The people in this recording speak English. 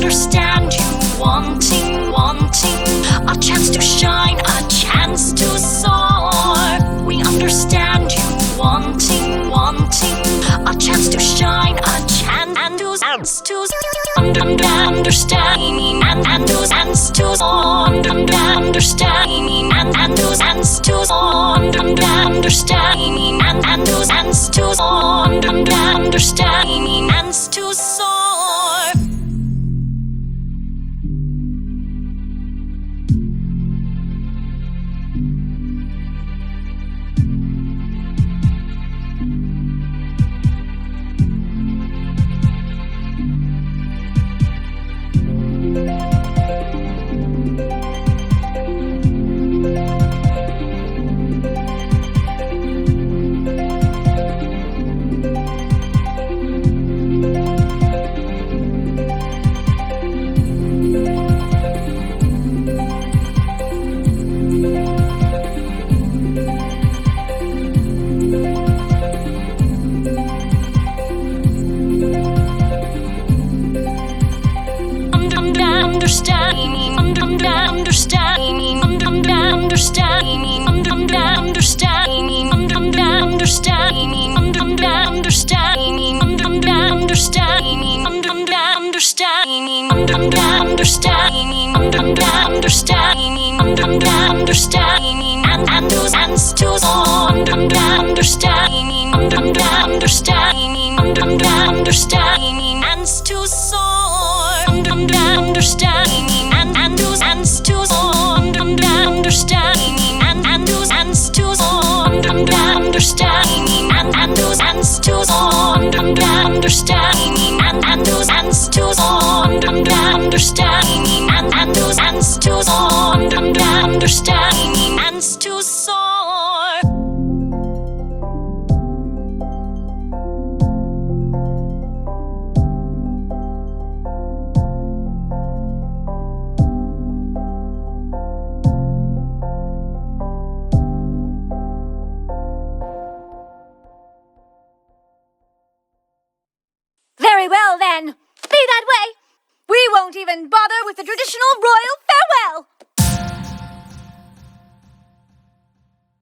understand you, wanting a chance to shine, a chance to soar. We understand you, wanting a chance to shine, a chance to understand and to sense to understand and to sense to understand and to sense to understand and to soar. Very well, then. Be that way. We won't even bother with the traditional royal farewell.